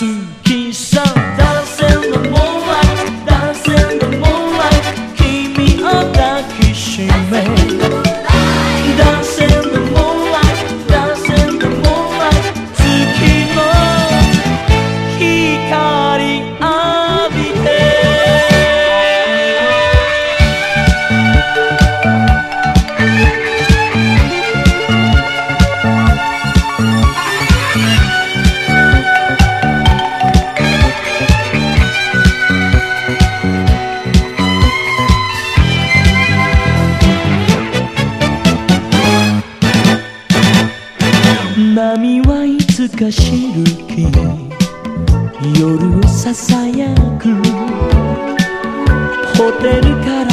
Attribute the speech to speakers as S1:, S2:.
S1: きさ男性のモーライ男性のモーライ君を抱きしめ男性のモーライ男性のモーライ月の光浴びて波はいつかしるき夜をささやくホテルから